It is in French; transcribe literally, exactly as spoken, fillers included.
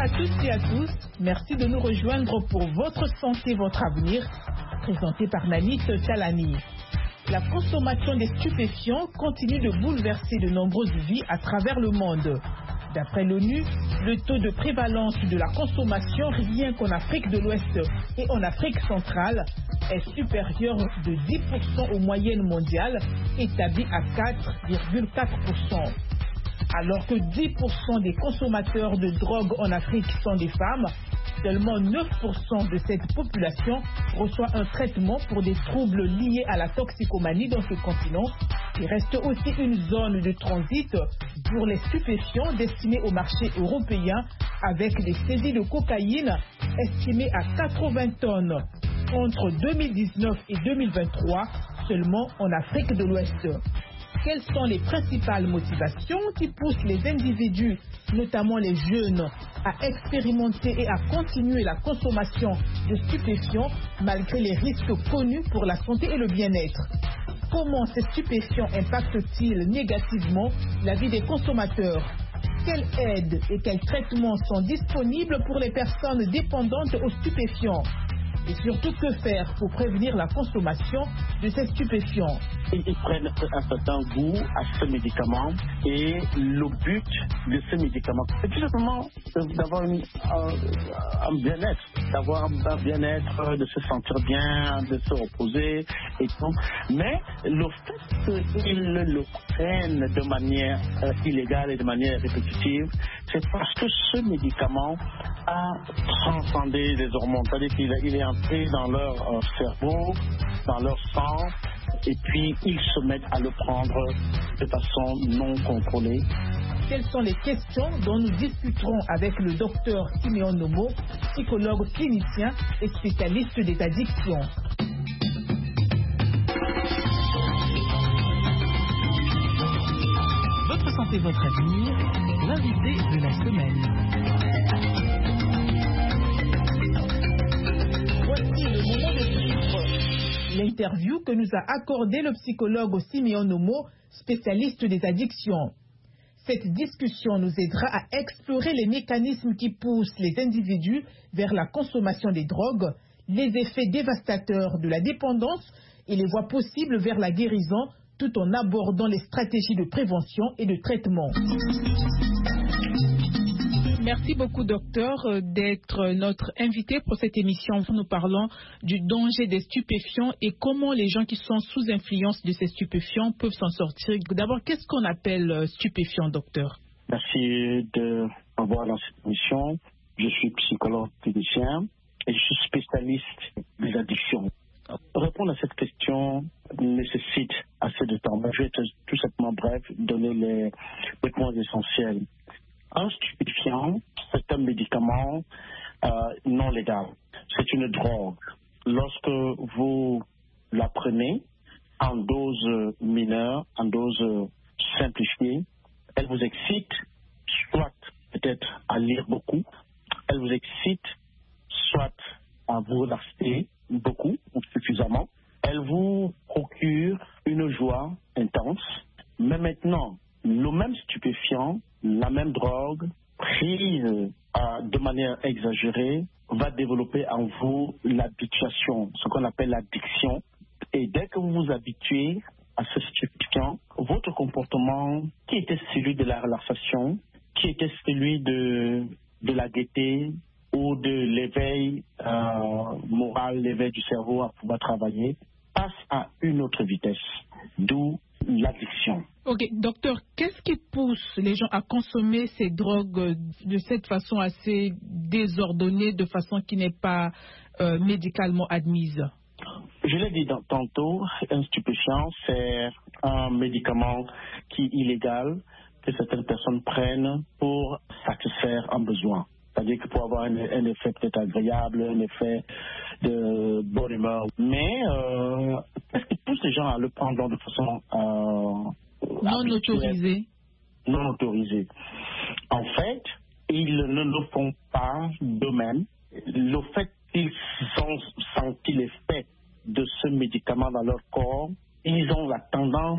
à toutes et à tous, merci de nous rejoindre pour Votre santé, votre avenir, présenté par Nanit Talani. La consommation des stupéfiants continue de bouleverser de nombreuses vies à travers le monde. D'après l'ONU, le taux de prévalence de la consommation rien qu'en Afrique de l'Ouest et en Afrique centrale est supérieur de dix pour cent aux moyennes mondiales, établi à quatre virgule quatre pour cent. Alors que dix pour cent des consommateurs de drogue en Afrique sont des femmes, seulement neuf pour cent de cette population reçoit un traitement pour des troubles liés à la toxicomanie dans ce continent, qui reste aussi une zone de transit pour les stupéfiants destinés au marché européen, avec des saisies de cocaïne estimées à quatre-vingts tonnes entre deux mille dix-neuf et deux mille vingt-trois seulement en Afrique de l'Ouest. Quelles sont les principales motivations qui poussent les individus, notamment les jeunes, à expérimenter et à continuer la consommation de stupéfiants malgré les risques connus pour la santé et le bien-être? Comment ces stupéfiants impactent-ils négativement la vie des consommateurs? Quelles aides et quels traitements sont disponibles pour les personnes dépendantes aux stupéfiants? Et surtout, que faire pour prévenir la consommation de ces stupéfiants? Ils prennent un certain goût à ce médicament et le but de ce médicament, c'est tout simplement d'avoir une, un, un bien-être, d'avoir un bien-être, de se sentir bien, de se reposer et tout. Mais le fait qu'ils le prennent de manière euh, illégale et de manière répétitive, c'est parce que ce médicament a transcendé les hormones, c'est-à-dire qu'il il est entré dans leur euh, cerveau, dans leur sang, et puis ils se mettent à le prendre de façon non contrôlée. Quelles sont les questions dont nous discuterons avec le docteur Siméon Nomo, psychologue clinicien et spécialiste des addictions. Votre santé, votre avenir, l'invité de la semaine. Voici le moment de suivre l'interview que nous a accordé le psychologue Siméon Nomo, spécialiste des addictions. Cette discussion nous aidera à explorer les mécanismes qui poussent les individus vers la consommation des drogues, les effets dévastateurs de la dépendance et les voies possibles vers la guérison, tout en abordant les stratégies de prévention et de traitement. Merci beaucoup, docteur, d'être notre invité pour cette émission. Nous parlons du danger des stupéfiants et comment les gens qui sont sous influence de ces stupéfiants peuvent s'en sortir. D'abord, qu'est-ce qu'on appelle stupéfiant, docteur? Merci de m'avoir dans cette émission. Je suis psychologue clinicien et je suis spécialiste des addictions. Répondre à cette question nécessite assez de temps. Je vais être tout simplement bref, donner les, les points essentiels. Un stupéfiant, c'est un médicament euh, non légal. C'est une drogue. Lorsque vous la prenez en dose mineure, en dose simplifiée, elle vous excite, soit peut-être à lire beaucoup, elle vous excite, soit à vous relaxer beaucoup ou suffisamment, elle vous procure une joie intense. Mais maintenant, le même stupéfiant, la même drogue, prise euh, de manière exagérée, va développer en vous l'habituation, ce qu'on appelle l'addiction. Et dès que vous vous habituez à ce stupéfiant, votre comportement, qui était celui de la relaxation, qui était celui de, de la gaieté ou de l'éveil euh, moral, l'éveil du cerveau à pouvoir travailler, passe à une autre vitesse, d'où l'addiction. Ok, docteur, qu'est-ce qui pousse les gens à consommer ces drogues de cette façon assez désordonnée, de façon qui n'est pas euh, médicalement admise? Je l'ai dit tantôt, un stupéfiant, c'est un médicament qui est illégal, que certaines personnes prennent pour satisfaire un besoin. C'est-à-dire que pour avoir un, un effet peut-être agréable, un effet de bonne humeur. Mais euh, qu'est-ce qui pousse les gens à le prendre de façon euh, non autorisée? Non autorisée. En fait, ils ne le font pas d'eux-mêmes. Le fait qu'ils ont senti l'effet de ce médicament dans leur corps, ils ont la tendance